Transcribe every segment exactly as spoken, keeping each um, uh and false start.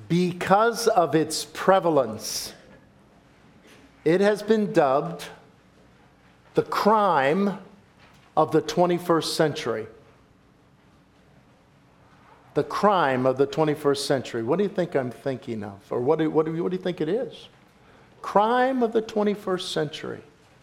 Because of its prevalence, it has been dubbed the crime of the twenty-first century. The crime of the twenty-first century. What do you think I'm thinking of? Or what do, what do, you, what do you think it is? Crime of the twenty-first century.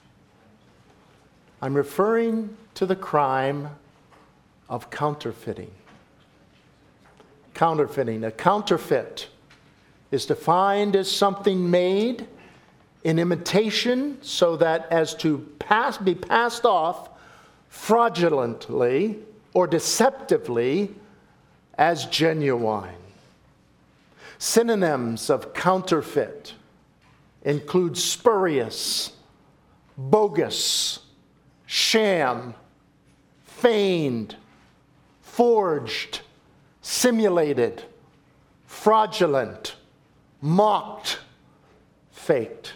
I'm referring to the crime of counterfeiting. Counterfeiting. A counterfeit is defined as something made in imitation so that as to pass, be passed off fraudulently or deceptively as genuine. Synonyms of counterfeit include spurious, bogus, sham, feigned, forged, simulated, fraudulent, mocked, faked.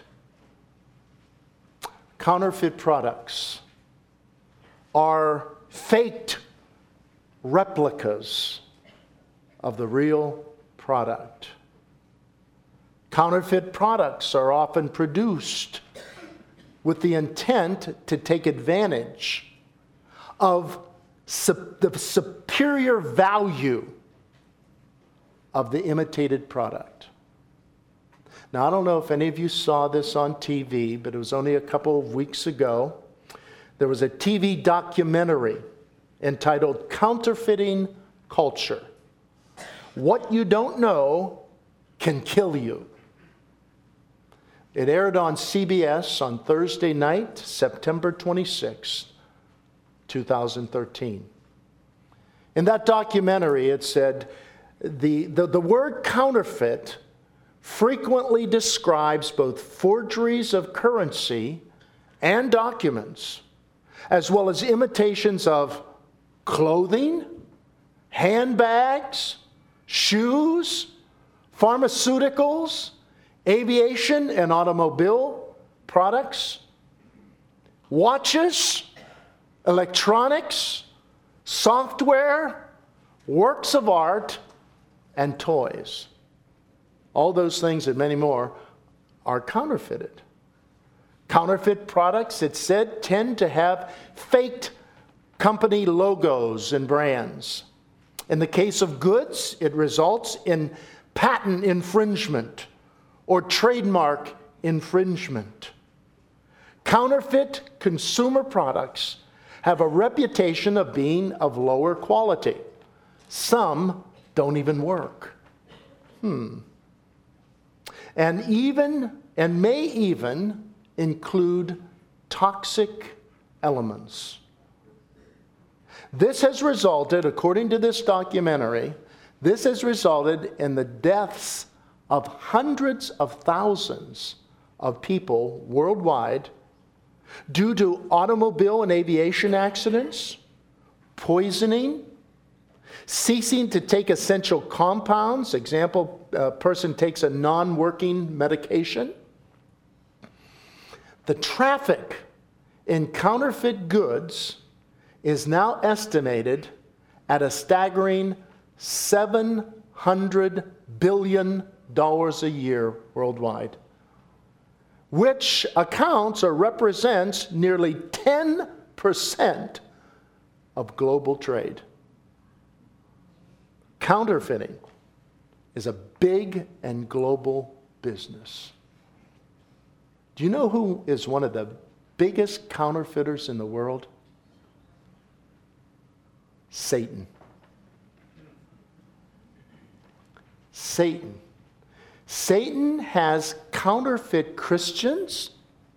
Counterfeit products are faked replicas of the real product. Counterfeit products are often produced with the intent to take advantage of sup- the superior value of the imitated product. Now, I don't know if any of you saw this on T V, but it was only a couple of weeks ago. There was a T V documentary entitled Counterfeiting Culture. What you don't know can kill you. It aired on C B S on Thursday night, September twenty-sixth, two thousand thirteen. In that documentary, it said, the, the, the word counterfeit frequently describes both forgeries of currency and documents, as well as imitations of clothing, handbags, shoes, pharmaceuticals, aviation and automobile products, watches, electronics, software, works of art, and toys. All those things and many more are counterfeited. Counterfeit products, it said, tend to have faked company logos and brands. In the case of goods, it results in patent infringement or trademark infringement. Counterfeit consumer products have a reputation of being of lower quality. Some don't even work. Hmm. And even, and may even include toxic elements. This has resulted, according to this documentary, this has resulted in the deaths of hundreds of thousands of people worldwide due to automobile and aviation accidents, poisoning, ceasing to take essential compounds. Example, a person takes a non-working medication. The traffic in counterfeit goods is now estimated at a staggering seven hundred billion dollars a year worldwide, which accounts or represents nearly ten percent of global trade. Counterfeiting is a big and global business. Do you know who is one of the biggest counterfeiters in the world? Satan. Satan. Satan has counterfeit Christians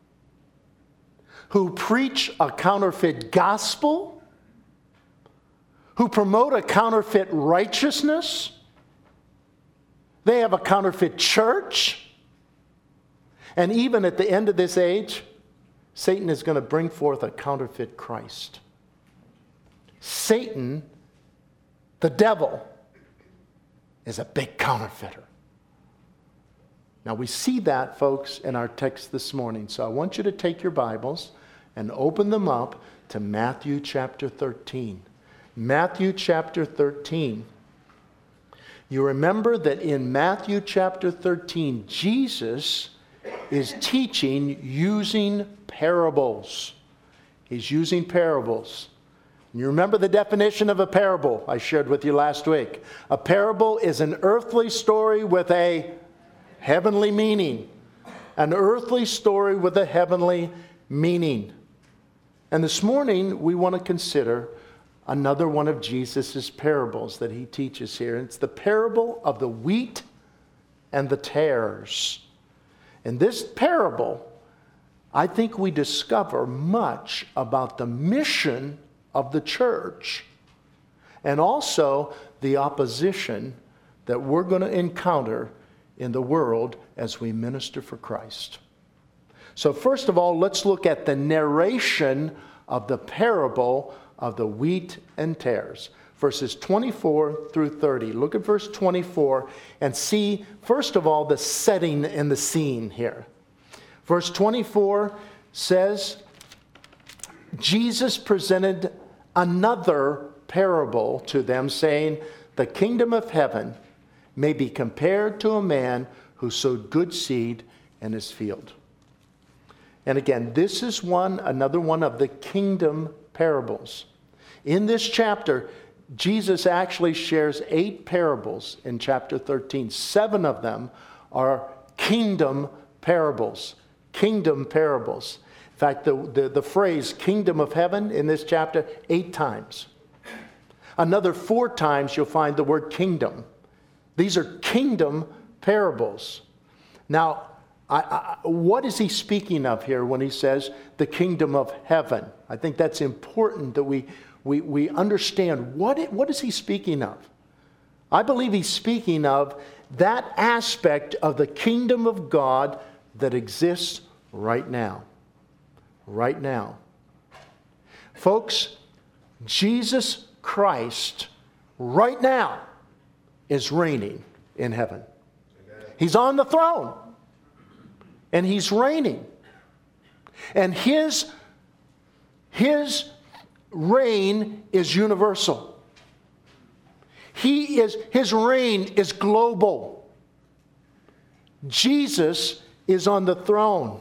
who preach a counterfeit gospel, who promote a counterfeit righteousness. They have a counterfeit church. And even at the end of this age, Satan is going to bring forth a counterfeit Christ. Satan, the devil, is a big counterfeiter. Now we see that, folks, in our text this morning. So I want you to take your Bibles and open them up to Matthew chapter thirteen. Matthew chapter thirteen. You remember that in Matthew chapter thirteen, Jesus is teaching using parables. He's using parables. You remember the definition of a parable I shared with you last week. A parable is an earthly story with a heavenly meaning. An earthly story with a heavenly meaning. And this morning we want to consider another one of Jesus' parables that he teaches here. It's the parable of the wheat and the tares. In this parable, I think we discover much about the mission of the church and also the opposition that we're going to encounter in the world as we minister for Christ. So first of all, let's look at the narration of the parable of the wheat and tares. Verses twenty-four through thirty. Look at verse twenty-four and see, first of all, the setting and the scene here. Verse twenty-four says, Jesus presented another parable to them, saying, the kingdom of heaven may be compared to a man who sowed good seed in his field. And again, this is one, another one of the kingdom parables. In this chapter, Jesus actually shares eight parables in chapter thirteen. Seven of them are kingdom parables. Kingdom parables. In fact, the, the, the phrase kingdom of heaven in this chapter, eight times. Another four times you'll find the word kingdom. These are kingdom parables. Now, I, I, what is he speaking of here when he says the kingdom of heaven? I think that's important that we, we, we understand what, it, what is he speaking of. I believe he's speaking of that aspect of the kingdom of God that exists right now. Right now. Folks, Jesus Christ right now is reigning in heaven. He's on the throne. And he's reigning. And his, his reign is universal. He is, his reign is global. Jesus is on the throne.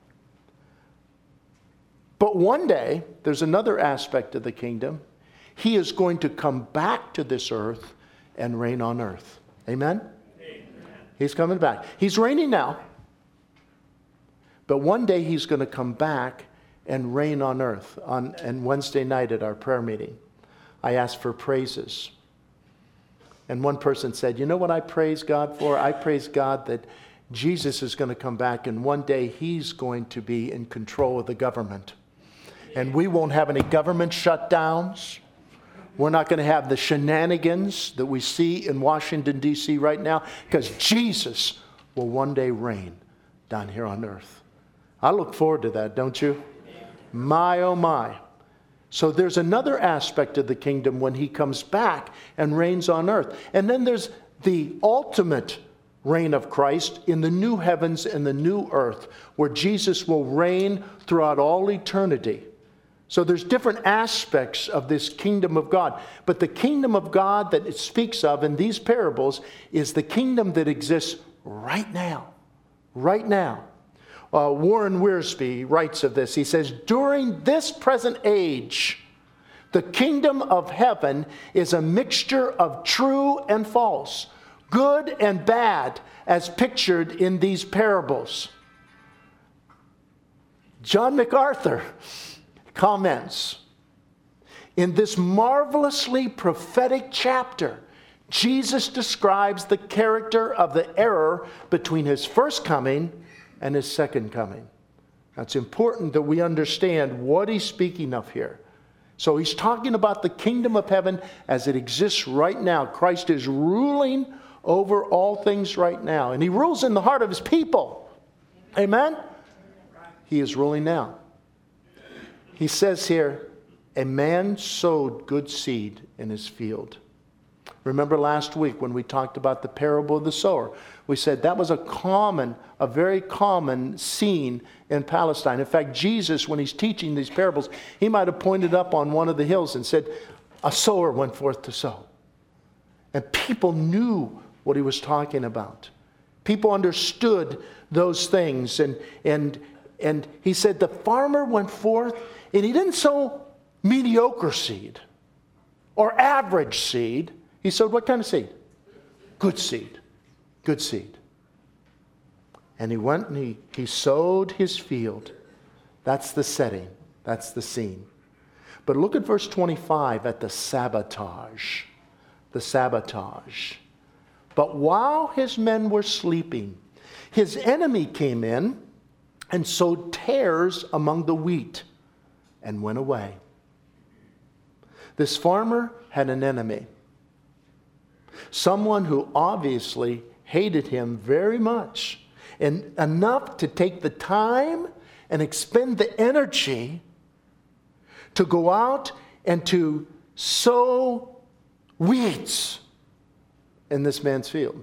But one day, there's another aspect of the kingdom. He is going to come back to this earth and reign on earth. Amen? Amen. He's coming back. He's reigning now. But one day he's going to come back and reign on earth. On and Wednesday night at our prayer meeting, I asked for praises. And one person said, you know what I praise God for? I praise God that Jesus is going to come back and one day he's going to be in control of the government. And we won't have any government shutdowns. We're not going to have the shenanigans that we see in Washington, D C right now, because Jesus will one day reign down here on earth. I look forward to that, don't you? My, oh my. So there's another aspect of the kingdom when he comes back and reigns on earth. And then there's the ultimate reign of Christ in the new heavens and the new earth, where Jesus will reign throughout all eternity. So there's different aspects of this kingdom of God. But the kingdom of God that it speaks of in these parables is the kingdom that exists right now. Right now. Uh, Warren Wiersbe writes of this. He says, during this present age, the kingdom of heaven is a mixture of true and false, good and bad, as pictured in these parables. John MacArthur comments, in this marvelously prophetic chapter, Jesus describes the character of the error between his first coming and his second coming. Now, it's important that we understand what he's speaking of here. So he's talking about the kingdom of heaven as it exists right now. Christ is ruling over all things right now. And he rules in the heart of his people. Amen? He is ruling now. He says here, a man sowed good seed in his field. Remember last week when we talked about the parable of the sower, we said that was a common, a very common scene in Palestine. In fact, Jesus, when he's teaching these parables, he might have pointed up on one of the hills and said, a sower went forth to sow. And people knew what he was talking about. People understood those things. And, and, and he said the farmer went forth and he didn't sow mediocre seed or average seed. He sowed what kind of seed? Good seed. Good seed. And he went and he, he sowed his field. That's the setting. That's the scene. But look at verse twenty-five at the sabotage. The sabotage. But while his men were sleeping, his enemy came in and sowed tares among the wheat and went away. This farmer had an enemy. Someone who obviously hated him very much, and enough to take the time and expend the energy to go out and to sow weeds in this man's field.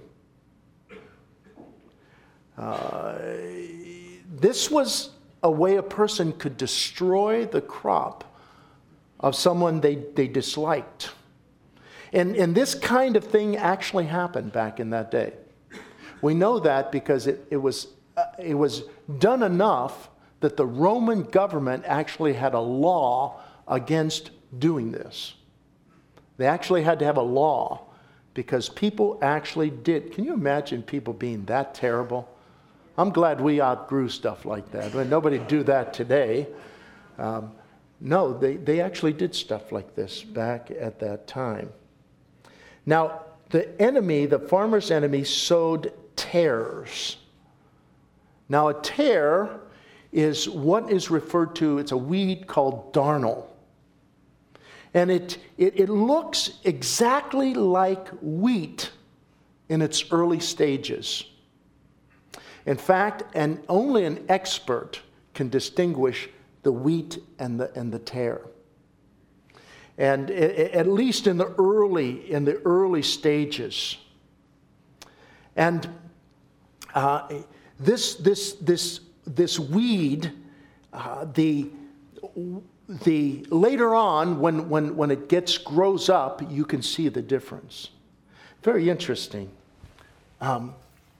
Uh, this was a way a person could destroy the crop of someone they, they disliked. And, and this kind of thing actually happened back in that day. We know that because it, it, was, uh, it was done enough that the Roman government actually had a law against doing this. They actually had to have a law because people actually did. Can you imagine people being that terrible? I'm glad we outgrew stuff like that. Well, nobody do that today. Um, no, they, they actually did stuff like this back at that time. Now, the enemy, the farmer's enemy, sowed tares. Now, a tare is what is referred to, it's a weed called darnel. And it, it, it looks exactly like wheat in its early stages. In fact, and only an expert can distinguish the wheat and the, and the tare. And at least in the early, in the early stages. And uh, this, this, this, this weed, uh, the, the later on, when, when, when it gets grows up, you can see the difference. Very interesting. Um,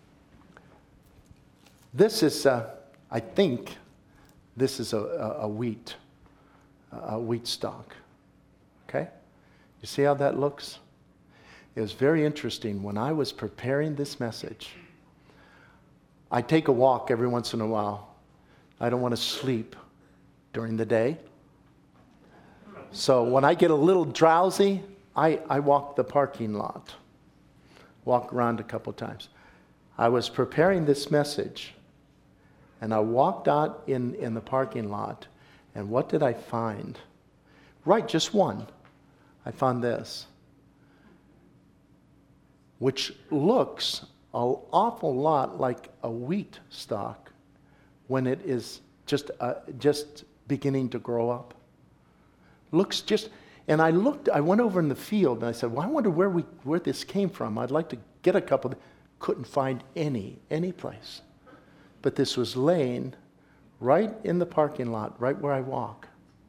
this is, uh, I think, this is a, a, a wheat, a wheat stalk. Okay? You see how that looks? It was very interesting. When I was preparing this message, I take a walk every once in a while. I don't want to sleep during the day. So when I get a little drowsy, I, I walk the parking lot. Walk around a couple times. I was preparing this message, and I walked out in, in the parking lot, and what did I find? Right, just one. I found this, which looks an awful lot like a wheat stalk when it is just uh, just beginning to grow up. Looks just, and I looked, I went over in the field and I said, well, I wonder where we where this came from. I'd like to get a couple. Couldn't find any, any place. But this was laying right in the parking lot, right where I walk.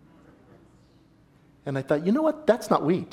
And I thought, you know what? That's not wheat.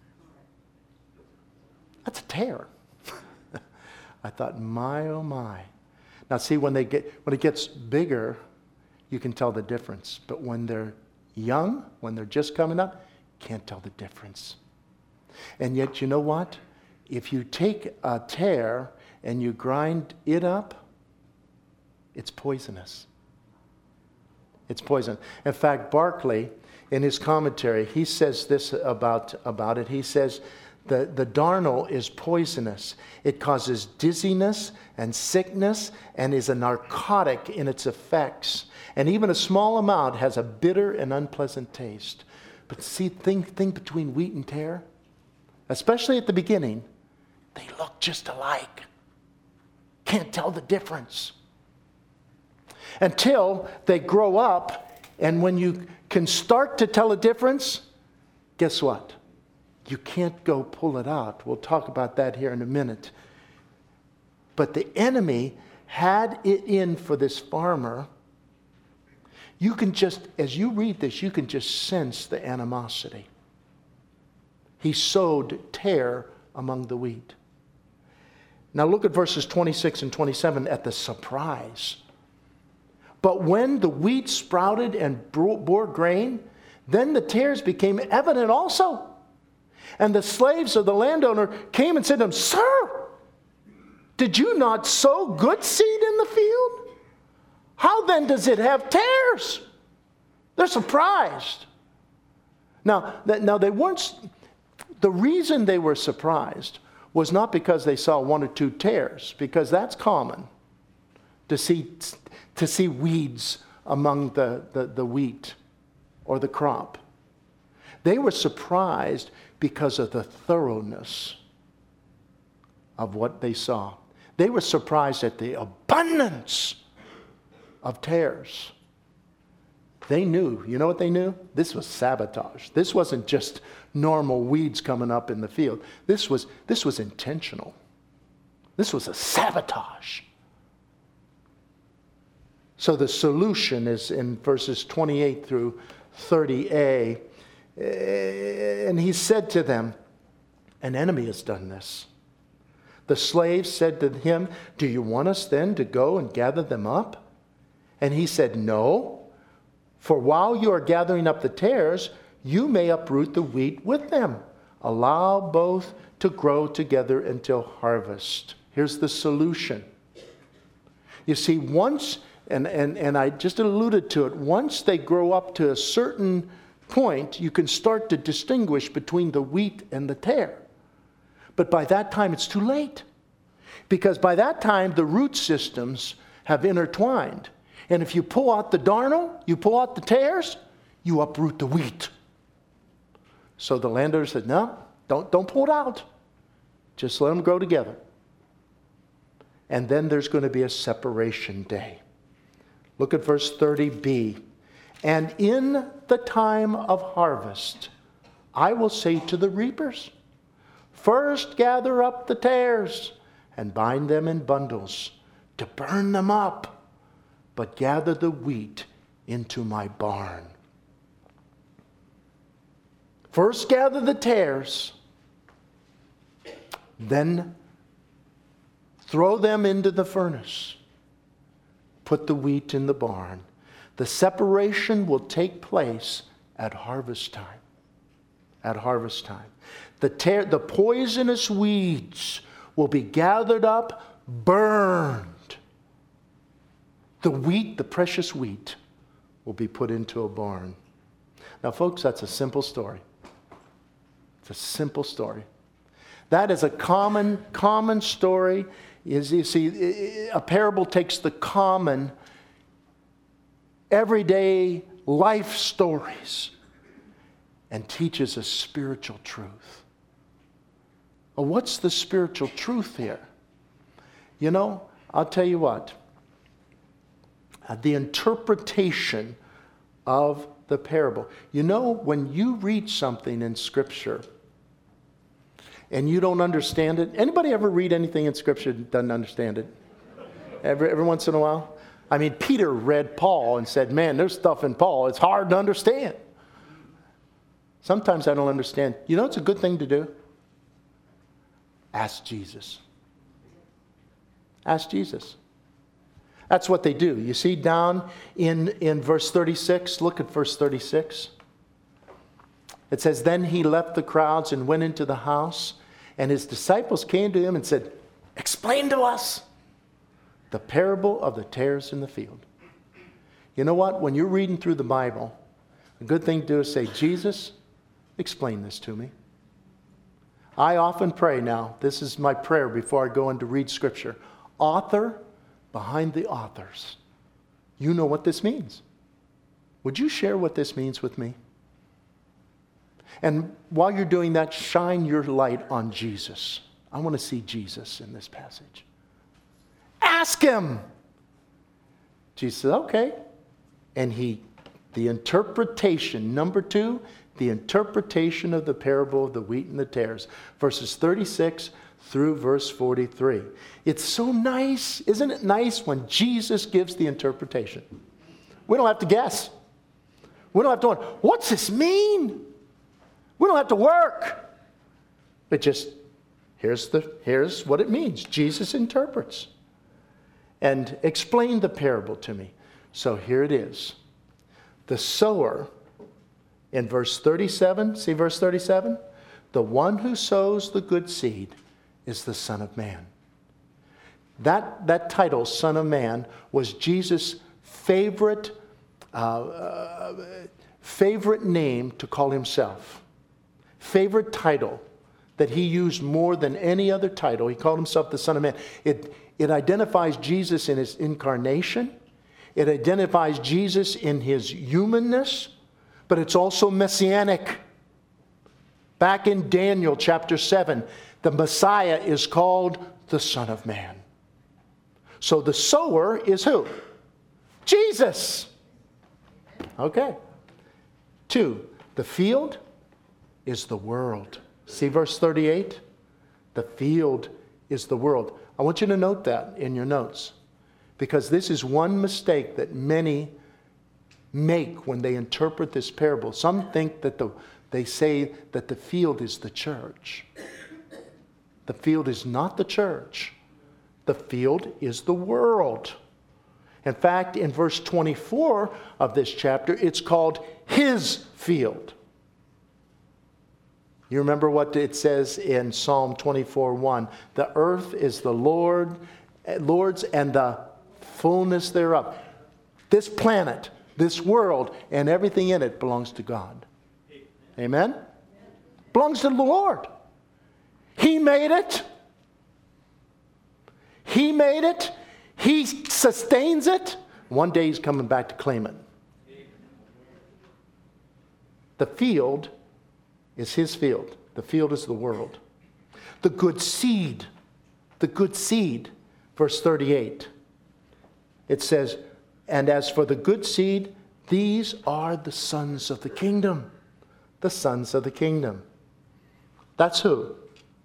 That's a tare. I thought, my, oh my. Now see, when they get when it gets bigger, you can tell the difference. But when they're young, when they're just coming up, can't tell the difference. And yet, you know what? If you take a tare and you grind it up, it's poisonous. It's poison. In fact, Barclay, in his commentary, he says this about, about it. He says, the, the darnel is poisonous. It causes dizziness and sickness and is a narcotic in its effects. And even a small amount has a bitter and unpleasant taste. But see, thing, thing between wheat and tare, especially at the beginning, they look just alike. Can't tell the difference. Until they grow up, and when you can start to tell a difference, guess what? You can't go pull it out. We'll talk about that here in a minute. But the enemy had it in for this farmer. You can just, as you read this, you can just sense the animosity. He sowed tare among the wheat. Now look at verses twenty-six and twenty-seven at the surprise. But when the wheat sprouted and bore grain, then the tares became evident also. And the slaves of the landowner came and said to him, Sir, did you not sow good seed in the field? How then does it have tares? They're surprised. Now, now they weren't, the reason they were surprised was not because they saw one or two tares, because that's common to see, to see weeds among the, the, the wheat or the crop. They were surprised because of the thoroughness of what they saw. They were surprised at the abundance of tares. They knew, you know what they knew? This was sabotage. This wasn't just normal weeds coming up in the field. This was, this was intentional. This was a sabotage. So the solution is in verses twenty-eight through thirty a. And he said to them, an enemy has done this. The slaves said to him, do you want us then to go and gather them up? And he said, no. For while you are gathering up the tares, you may uproot the wheat with them. Allow both to grow together until harvest. Here's the solution. You see, once, and, and, and I just alluded to it, once they grow up to a certain point, you can start to distinguish between the wheat and the tare. But by that time, it's too late. Because by that time, the root systems have intertwined. And if you pull out the darnel, you pull out the tares, you uproot the wheat. So the landowner said, no, don't, don't pull it out. Just let them grow together. And then there's going to be a separation day. Look at verse thirty b. And in the time of harvest, I will say to the reapers, first gather up the tares and bind them in bundles to burn them up. But gather the wheat into my barn. First gather the tares, then throw them into the furnace. Put the wheat in the barn. The separation will take place at harvest time. At harvest time. The, tare, the poisonous weeds will be gathered up, burned. The wheat, the precious wheat, will be put into a barn. Now, folks, that's a simple story. It's a simple story. That is a common, common story. Is, you see, a parable takes the common, everyday life stories and teaches a spiritual truth. Well, what's the spiritual truth here? You know, I'll tell you what. Uh, the interpretation of the parable. You know, when you read something in Scripture and you don't understand it, anybody ever read anything in Scripture and doesn't understand it? Every, every once in a while? I mean, Peter read Paul and said, man, there's stuff in Paul. It's hard to understand. Sometimes I don't understand. You know, it's a good thing to do. Ask Jesus. Ask Jesus. That's what they do. You see down in, in verse thirty-six, look at verse thirty-six. It says, then he left the crowds and went into the house, and his disciples came to him and said, explain to us the parable of the tares in the field. You know what? When you're reading through the Bible, a good thing to do is say, Jesus, explain this to me. I often pray now, this is my prayer before I go in to read Scripture. Author, behind the authors, you know what this means. Would you share what this means with me? And while you're doing that, shine your light on Jesus. I want to see Jesus in this passage. Ask him. Jesus said, okay. And he, the interpretation, number two, the interpretation of the parable of the wheat and the tares, verses thirty-six through verse forty-three. It's so nice, isn't it nice when Jesus gives the interpretation? We don't have to guess. We don't have to wonder, what's this mean? We don't have to work. It just Here's, the, here's what it means. Jesus interprets and explained the parable to me. So here it is. The sower, in verse thirty-seven, see verse thirty-seven? The one who sows the good seed is the Son of Man. That, that title, Son of Man, was Jesus' favorite, uh, uh, favorite name to call himself. Favorite title that he used more than any other title. He called himself the Son of Man. It, it identifies Jesus in his incarnation. It identifies Jesus in his humanness, but it's also messianic. Back in Daniel chapter seven, the Messiah is called the Son of Man. So the sower is who? Jesus. Okay. Two, the field is the world. See verse thirty-eight? The field is the world. I want you to note that in your notes, because this is one mistake that many make when they interpret this parable. Some think that the, they say that the field is the church. The field is not the church. The field is the world. In fact, in verse twenty-four of this chapter, it's called his field. You remember what it says in Psalm twenty-four one. The earth is the Lord, Lord's and the fullness thereof. This planet, this world, and everything in it belongs to God. Amen? Amen? Belongs to the Lord. He made it. He made it. He sustains it. One day he's coming back to claim it. The field is his field. The field is the world. The good seed. The good seed. Verse thirty-eight. It says, and as for the good seed, these are the sons of the kingdom. The sons of the kingdom. That's who?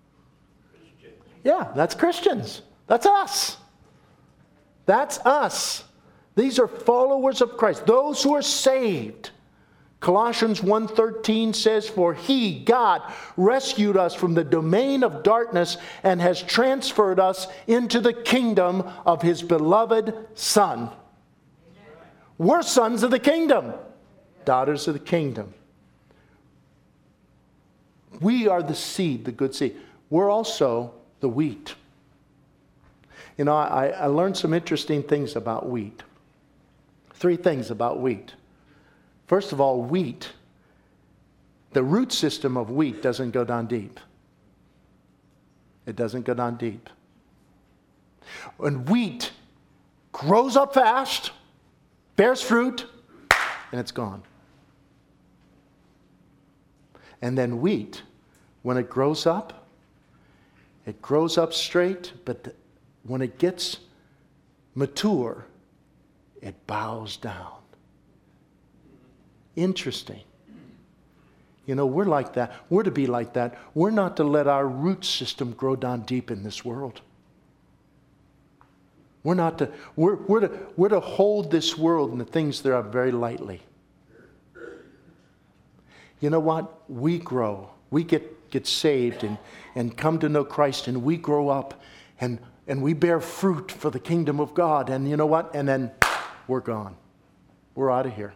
Yeah, that's Christians. That's us. That's us. These are followers of Christ. Those who are saved. Colossians one thirteen says, for he, God, rescued us from the domain of darkness and has transferred us into the kingdom of his beloved Son. We're sons of the kingdom, daughters of the kingdom. We are the seed, the good seed. We're also the wheat. You know, I, I learned some interesting things about wheat. Three things about wheat. First of all, wheat, the root system of wheat doesn't go down deep. It doesn't go down deep. When wheat grows up fast, bears fruit, and it's gone. And then wheat, when it grows up, it grows up straight, but when it gets mature, it bows down. Interesting. You know, we're like that. We're to be like that. We're not to let our root system grow down deep in this world. We're not to, we're, we're to, we're to hold this world and the things thereof very lightly. You know what? We grow. We get, get saved and, and come to know Christ, and we grow up and, and we bear fruit for the kingdom of God. And you know what? And then we're gone. We're out of here.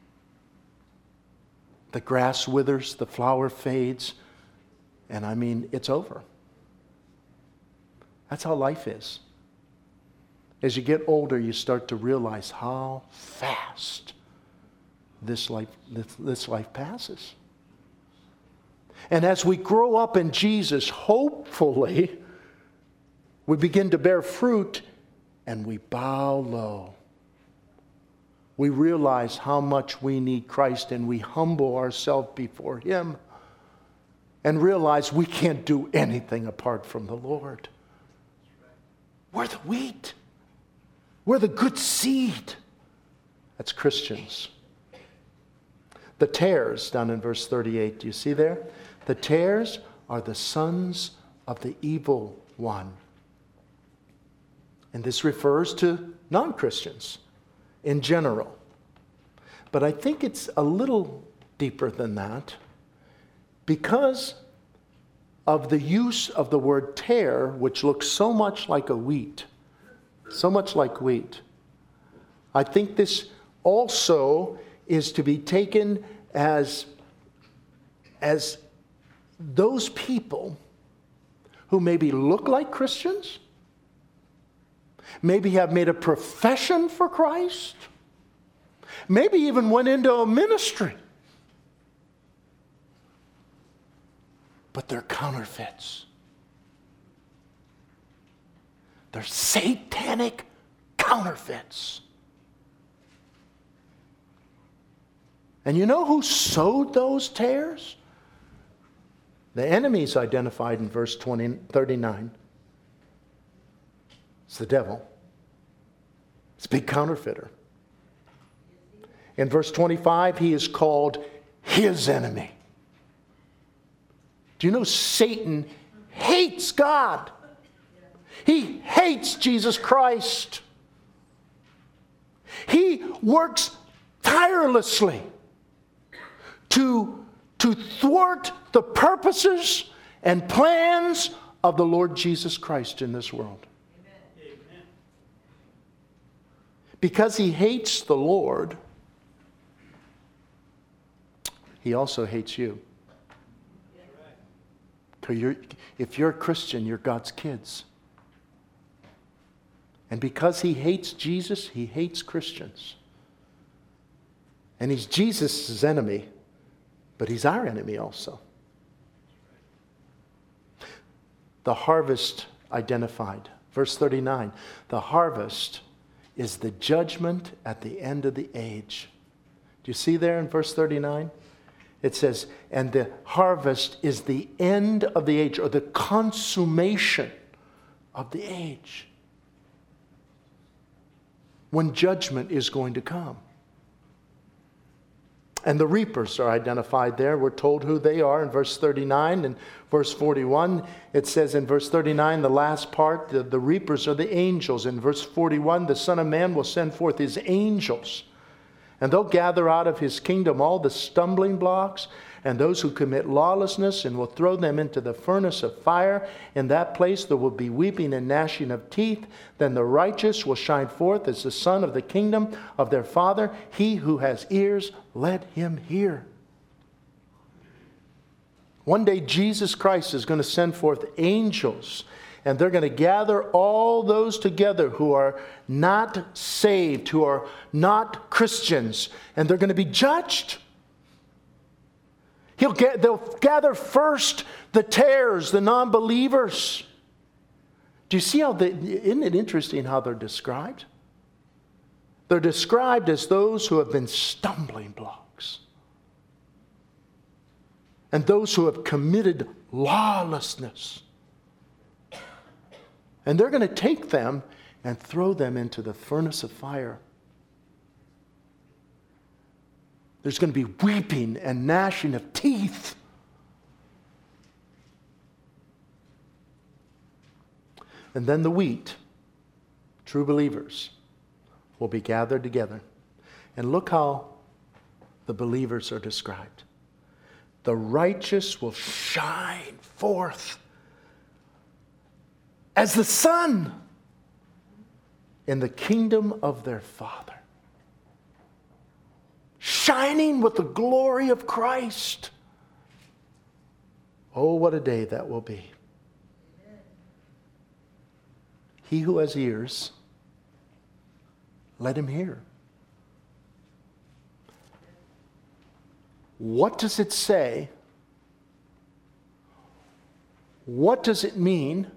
The grass withers, the flower fades, and I mean, it's over. That's how life is. As you get older, you start to realize how fast this life, this, this life passes. And as we grow up in Jesus, hopefully, we begin to bear fruit and we bow low. We realize how much we need Christ, and we humble ourselves before him and realize we can't do anything apart from the Lord. We're the wheat. We're the good seed. That's Christians. The tares, down in verse thirty-eight, do you see there? The tares are the sons of the evil one. And this refers to non-Christians in general. But I think it's a little deeper than that, because of the use of the word tare, which looks so much like a wheat, so much like wheat. I think this also is to be taken as, as those people who maybe look like Christians, maybe have made a profession for Christ, maybe even went into a ministry, but they're counterfeits. They're satanic counterfeits. And you know who sowed those tares? The enemy's identified in verse twenty, thirty-nine. It's the devil. It's a big counterfeiter. In verse twenty-five, he is called his enemy. Do you know Satan hates God? He hates Jesus Christ. He works tirelessly to, to thwart the purposes and plans of the Lord Jesus Christ in this world. Amen. Because he hates the Lord, he also hates you. You're, if you're a Christian, you're God's kids. And because he hates Jesus, he hates Christians. And he's Jesus' enemy, but he's our enemy also. The harvest identified. Verse thirty-nine. The harvest is the judgment at the end of the age. Do you see there in verse thirty-nine? It says, and the harvest is the end of the age, or the consummation of the age, when judgment is going to come. And the reapers are identified there. We're told who they are in verse thirty-nine. And verse forty-one, it says in verse thirty-nine, the last part, the, the reapers are the angels. In verse forty-one, the Son of Man will send forth his angels, and they'll gather out of his kingdom all the stumbling blocks and those who commit lawlessness, and will throw them into the furnace of fire. In that place there will be weeping and gnashing of teeth. Then the righteous will shine forth as the son of the kingdom of their Father. He who has ears, let him hear. One day Jesus Christ is going to send forth angels, and they're going to gather all those together who are not saved, who are not Christians, and they're going to be judged. He'll get, they'll gather first the tares, the non-believers. Do you see how they, isn't it interesting how they're described? They're described as those who have been stumbling blocks, and those who have committed lawlessness. And they're going to take them and throw them into the furnace of fire. There's going to be weeping and gnashing of teeth. And then the wheat, true believers, will be gathered together. And look how the believers are described. The righteous will shine forth as the sun in the kingdom of their Father, shining with the glory of Christ. Oh, what a day that will be. Amen. He who has ears, let him hear. What does it say? What does it mean?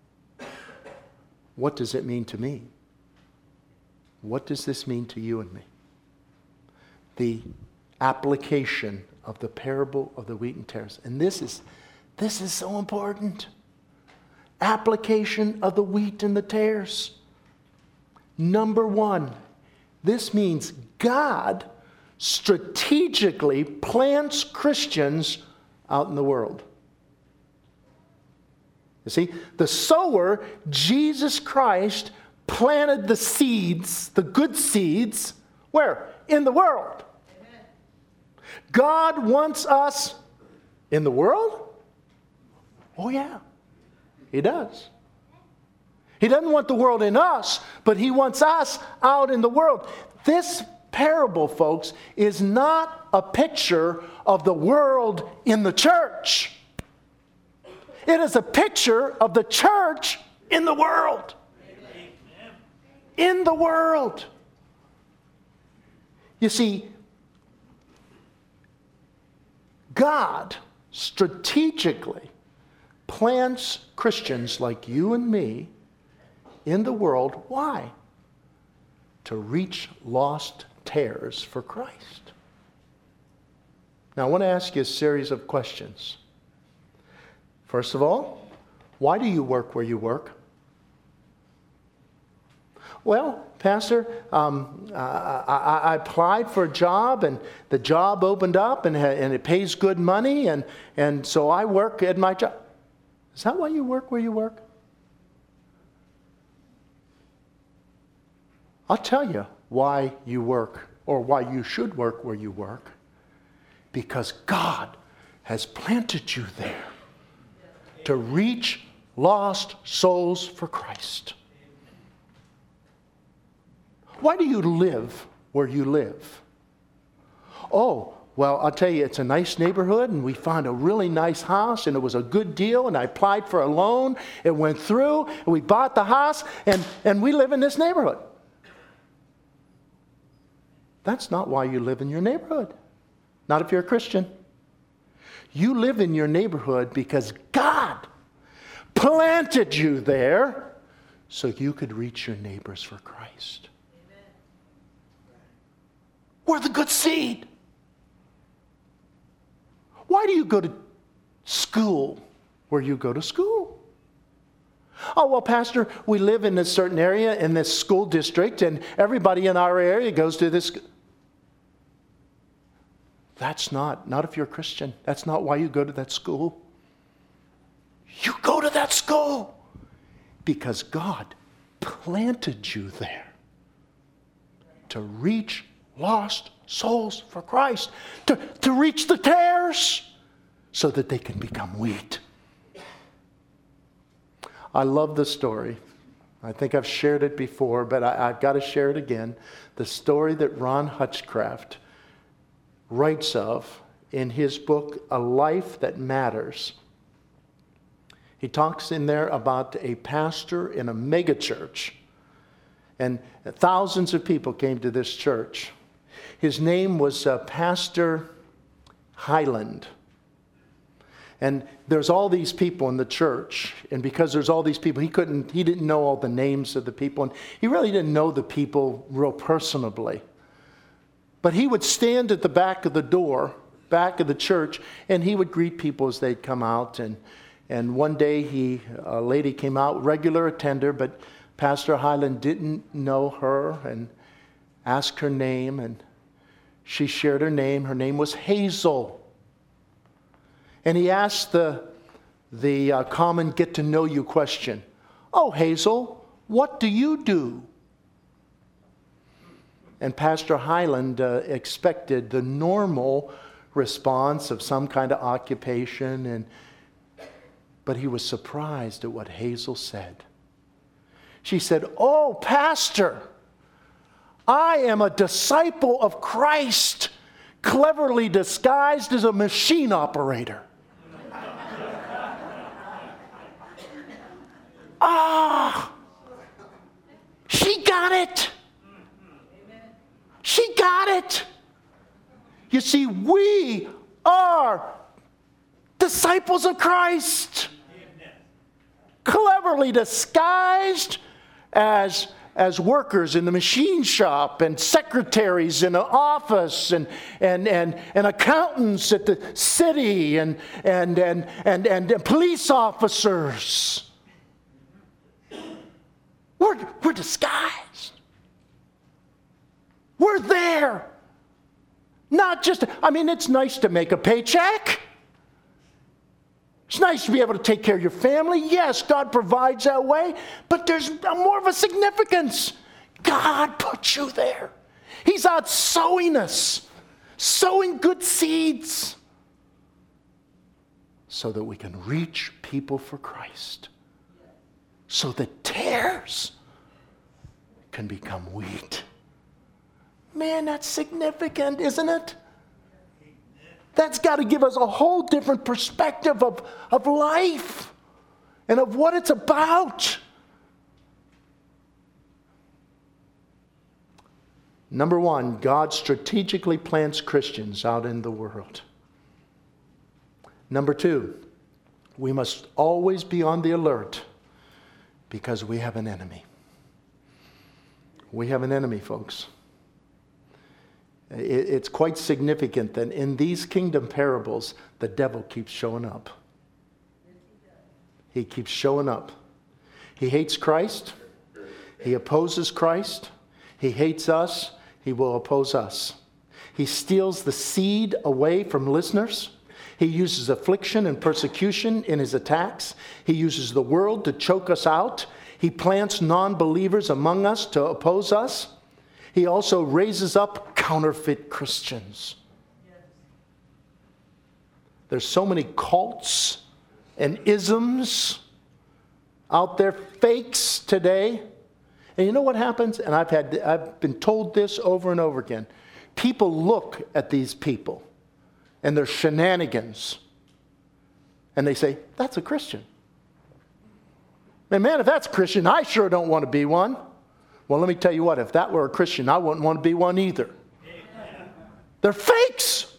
What does it mean to me? What does this mean to you and me? The application of the parable of the wheat and tares. And this is, this is so important. Application of the wheat and the tares. Number one, this means God strategically plants Christians out in the world. You see, the sower, Jesus Christ, planted the seeds, the good seeds, where? In the world. Amen. God wants us in the world? Oh, yeah, he does. He doesn't want the world in us, but he wants us out in the world. This parable, folks, is not a picture of the world in the church. It is a picture of the church in the world. In the world. You see, God strategically plants Christians like you and me in the world. Why? To reach lost tares for Christ. Now, I want to ask you a series of questions. First of all, why do you work where you work? Well, Pastor, um, I, I, I applied for a job, and the job opened up, and, and it pays good money, and, and so I work at my job. Is that why you work where you work? I'll tell you why you work, or why you should work where you work. Because God has planted you there to reach lost souls for Christ. Why do you live where you live? Oh, well, I'll tell you, it's a nice neighborhood, and we found a really nice house, and it was a good deal, and I applied for a loan. It went through, and we bought the house, and, and we live in this neighborhood. That's not why you live in your neighborhood. Not if you're a Christian. You live in your neighborhood because God planted you there so you could reach your neighbors for Christ. Amen. We're the good seed. Why do you go to school where you go to school? Oh, well, Pastor, we live in this certain area in this school district, and everybody in our area goes to this. That's not, not if you're a Christian. That's not why you go to that school. You go to that school because God planted you there to reach lost souls for Christ, to, to reach the tares so that they can become wheat. I love the story. I think I've shared it before, but I, I've got to share it again. The story that Ron Hutchcraft writes of in his book, A Life That Matters. He talks in there about a pastor in a megachurch, and thousands of people came to this church. His name was uh, Pastor Highland. And there's all these people in the church, and because there's all these people, he couldn't, he didn't know all the names of the people, and he really didn't know the people real personally. But he would stand at the back of the door, back of the church, and he would greet people as they'd come out. And, and one day, he, a lady came out, regular attender, but Pastor Highland didn't know her and asked her name, and she shared her name. Her name was Hazel. And he asked the, the uh, common get-to-know-you question, "Oh, Hazel, what do you do?" And Pastor Highland uh, expected the normal response of some kind of occupation, and but he was surprised at what Hazel said. She said, "Oh, Pastor, I am a disciple of Christ, cleverly disguised as a machine operator." Ah, she got it. She got it. You see, we are disciples of Christ. Amen. Cleverly disguised as, as workers in the machine shop, and secretaries in an office, and, and, and, and accountants at the city, and, and, and, and, and, and police officers. We're, we're disguised. We're there. Not just, I mean, it's nice to make a paycheck. It's nice to be able to take care of your family. Yes, God provides that way, but there's more of a significance. God put you there. He's out sowing us, sowing good seeds so that we can reach people for Christ. So that tares can become wheat. Man, that's significant, isn't it? That's got to give us a whole different perspective of, of life and of what it's about. Number one, God strategically plants Christians out in the world. Number two, we must always be on the alert because we have an enemy. We have an enemy, folks. It's quite significant that in these kingdom parables, the devil keeps showing up. He keeps showing up. He hates Christ. He opposes Christ. He hates us. He will oppose us. He steals the seed away from listeners. He uses affliction and persecution in his attacks. He uses the world to choke us out. He plants non-believers among us to oppose us. He also raises up counterfeit Christians. There's so many cults and isms out there, fakes today. And you know what happens? And I've had I've been told this over and over again. People look at these people and their shenanigans and they say, that's a Christian. And man, if that's a Christian, I sure don't want to be one. Well, let me tell you what, if that were a Christian, I wouldn't want to be one either. Amen. They're fakes.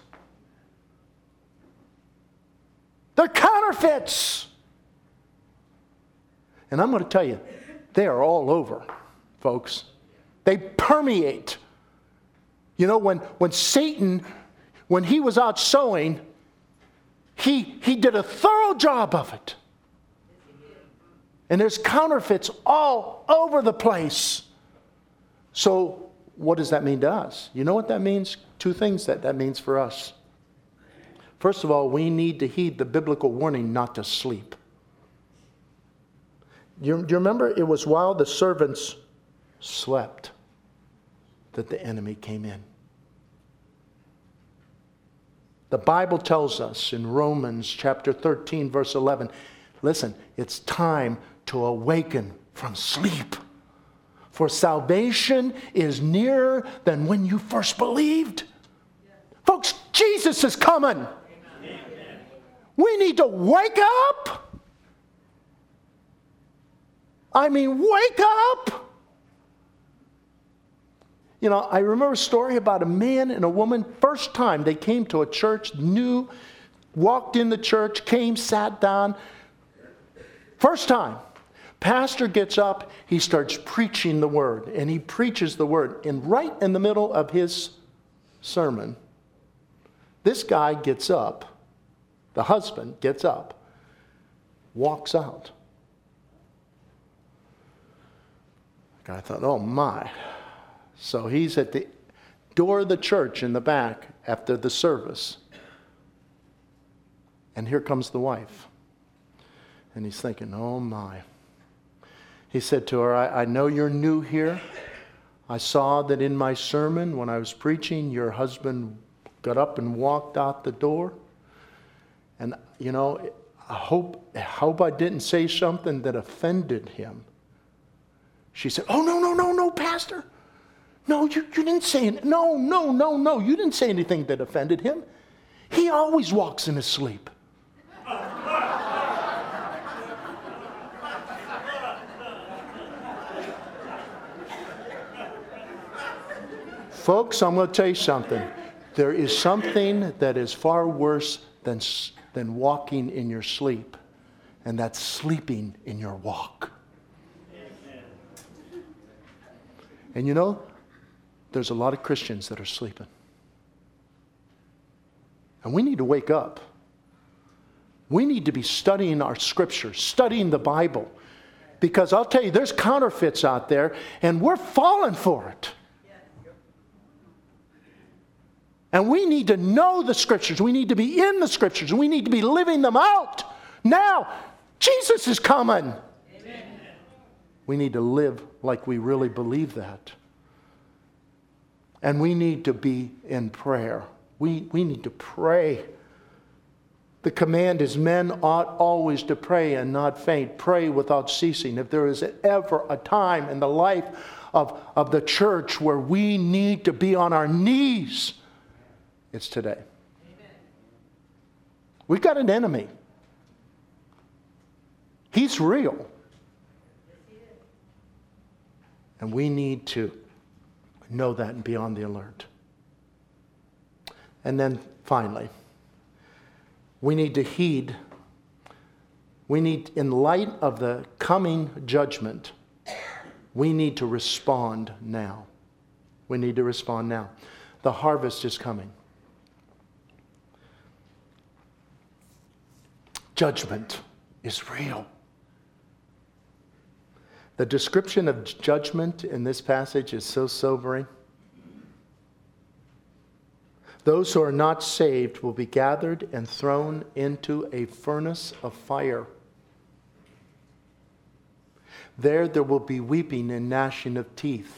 They're counterfeits. And I'm going to tell you, they are all over, folks. They permeate. You know, when, when Satan, when he was out sowing, he, he did a thorough job of it. And there's counterfeits all over the place. So what does that mean to us? You know what that means? Two things that that means for us. First of all, we need to heed the biblical warning not to sleep. You, you remember it was while the servants slept that the enemy came in. The Bible tells us in Romans chapter thirteen, verse eleven, listen, it's time to awaken from sleep. For salvation is nearer than when you first believed. Yes. Folks, Jesus is coming. Amen. We need to wake up. I mean, wake up. You know, I remember a story about a man and a woman. First time they came to a church, knew, walked in the church, came, sat down. First time. Pastor gets up, he starts preaching the word, and he preaches the word. And right in the middle of his sermon, this guy gets up, the husband gets up, walks out. The guy thought, oh my. So he's at the door of the church in the back after the service. And here comes the wife. And he's thinking, oh my. He said to her, I, I know you're new here. I saw that in my sermon when I was preaching, your husband got up and walked out the door. And, you know, I hope, I hope I didn't say something that offended him. She said, oh, no, no, no, no, Pastor. No, you, you didn't say it. No, no, no, no. You didn't say anything that offended him. He always walks in his sleep. Folks, I'm going to tell you something. There is something that is far worse than, than walking in your sleep, and that's sleeping in your walk. Amen. And you know, there's a lot of Christians that are sleeping. And we need to wake up. We need to be studying our scriptures, studying the Bible. Because I'll tell you, there's counterfeits out there, and we're falling for it. And we need to know the scriptures. We need to be in the scriptures. We need to be living them out. Now, Jesus is coming. Amen. We need to live like we really believe that. And we need to be in prayer. We, we need to pray. The command is, men ought always to pray and not faint. Pray without ceasing. If there is ever a time in the life of, of the church where we need to be on our knees, it's today. Amen. We've got an enemy. He's real. Yes, he is. And we need to know that and be on the alert. And then finally, we need to heed. We need, in light of the coming judgment, we need to respond now. We need to respond now. The harvest is coming. Judgment is real. The description of judgment in this passage is so sobering. Those who are not saved will be gathered and thrown into a furnace of fire. There, there will be weeping and gnashing of teeth.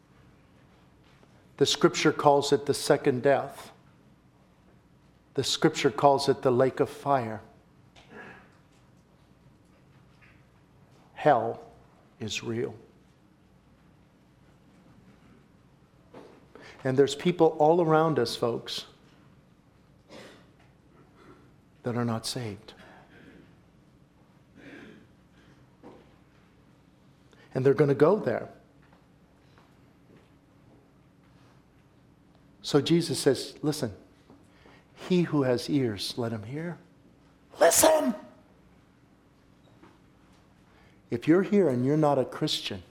The Scripture calls it the second death. The Scripture calls it the lake of fire. Hell is real. And there's people all around us, folks, that are not saved. And they're going to go there. So Jesus says, listen, he who has ears, let him hear. Listen! If you're here and you're not a Christian,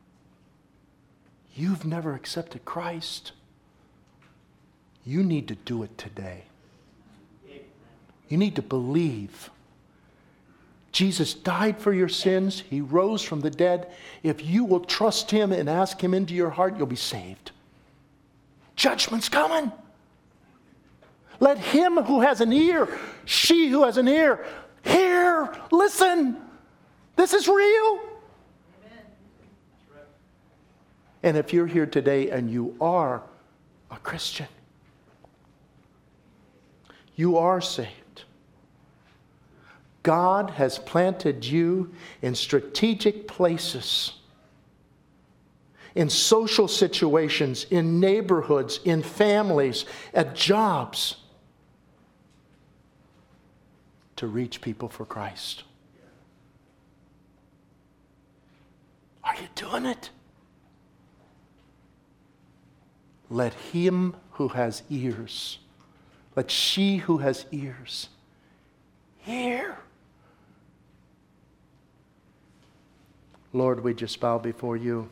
you've never accepted Christ, you need to do it today. You need to believe. Jesus died for your sins. He rose from the dead. If you will trust him and ask him into your heart, you'll be saved. Judgment's coming. Let him who has an ear, she who has an ear, hear, listen. This is real. Amen. And if you're here today and you are a Christian, you are saved. God has planted you in strategic places, in social situations, in neighborhoods, in families, at jobs, to reach people for Christ. Are you doing it? Let him who has ears, let she who has ears, hear. Lord, we just bow before you.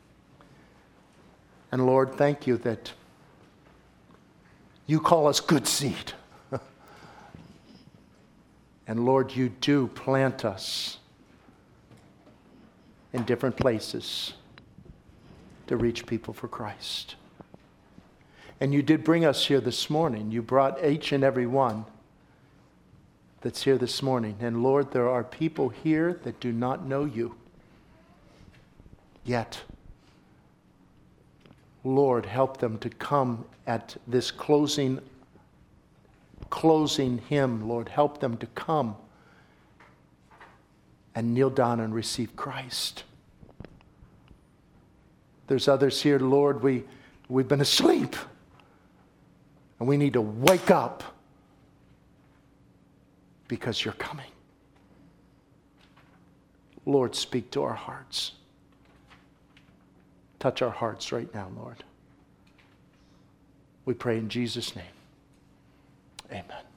And Lord, thank you that you call us good seed. And Lord, you do plant us in different places to reach people for Christ. And you did bring us here this morning. You brought each and every one that's here this morning. And Lord, there are people here that do not know you yet. Lord, help them to come at this closing, closing hymn. Lord, help them to come and kneel down and receive Christ. There's others here, Lord, we, we've been asleep. And we need to wake up because you're coming. Lord, speak to our hearts. Touch our hearts right now, Lord. We pray in Jesus' name. Amen.